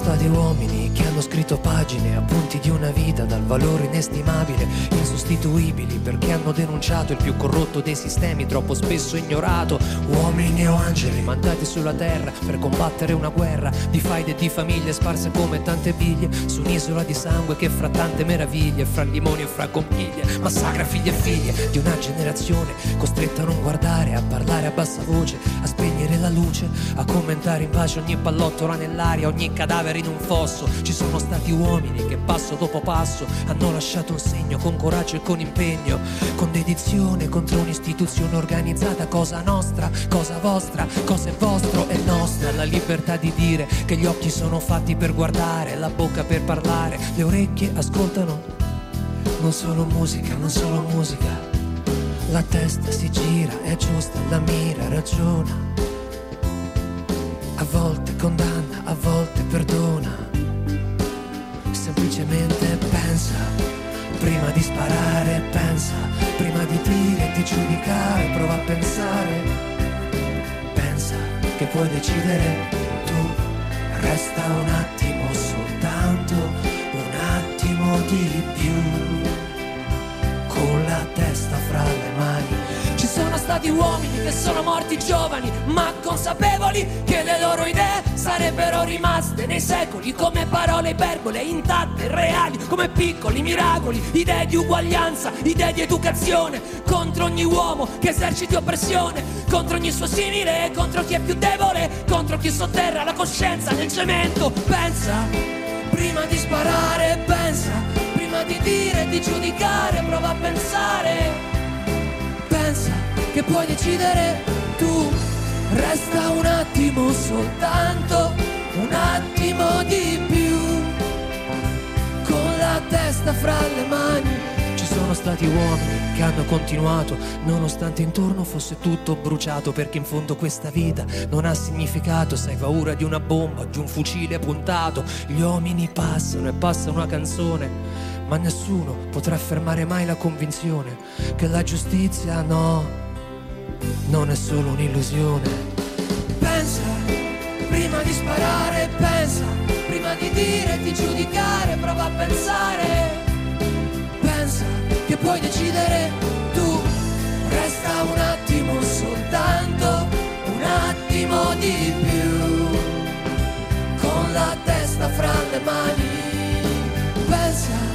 stati uomini che hanno scritto pagine, appunti di una vita dal valore inestimabile, insostituibili, perché hanno denunciato il più corrotto dei sistemi, troppo spesso ignorato. Uomini o angeli mandati sulla terra per combattere una guerra di faide e di famiglie sparse come tante biglie su un'isola di sangue che fra tante meraviglie, fra limoni e fra conchiglie, massacra figli e figlie di una generazione costretta a non guardare, a parlare a bassa voce, a spegnere la luce, a commentare in pace ogni pallottola nell'aria, ogni cadavere in un fosso. Ci sono stati uomini che passo dopo passo hanno lasciato un segno con coraggio e con impegno, con dedizione contro un'istituzione organizzata, cosa nostra, cosa vostra, cosa è vostro è nostra. La libertà di dire che gli occhi sono fatti per guardare, la bocca per parlare, le orecchie ascoltano non solo musica, non solo musica. La testa si gira, è giusta, la mira, ragiona. A volte condanna, a volte perdona. Semplicemente pensa, prima di sparare, pensa, prima di dire e di giudicare, prova a pensare. Pensa che puoi decidere tu, resta un attimo soltanto, un attimo di più, con la testa fra le mani. Ci sono stati uomini che sono morti giovani, ma consapevoli che le loro idee sarebbero rimaste nei secoli come parole iperbole, intatte, reali, come piccoli miracoli, idee di uguaglianza, idee di educazione, contro ogni uomo che eserciti oppressione, contro ogni suo simile, contro chi è più debole, contro chi sotterra la coscienza nel cemento. Pensa, prima di sparare, pensa, prima di dire e di giudicare, prova a pensare. Pensa che puoi decidere tu, resta un attimo soltanto, un attimo di più, con la testa fra le mani. Ci sono stati uomini che hanno continuato nonostante intorno fosse tutto bruciato, perché in fondo questa vita non ha significato se hai paura di una bomba, di un fucile puntato. Gli uomini passano e passa una canzone, ma nessuno potrà fermare mai la convinzione che la giustizia no, non è solo un'illusione. Pensa, prima di sparare, pensa, prima di dire e di giudicare, prova a pensare. Pensa che puoi decidere tu, resta un attimo soltanto, un attimo di più, con la testa fra le mani. Pensa,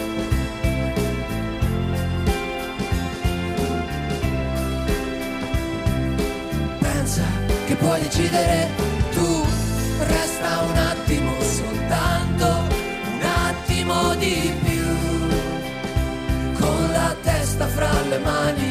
che puoi decidere tu, resta un attimo soltanto, un attimo di più, con la testa fra le mani.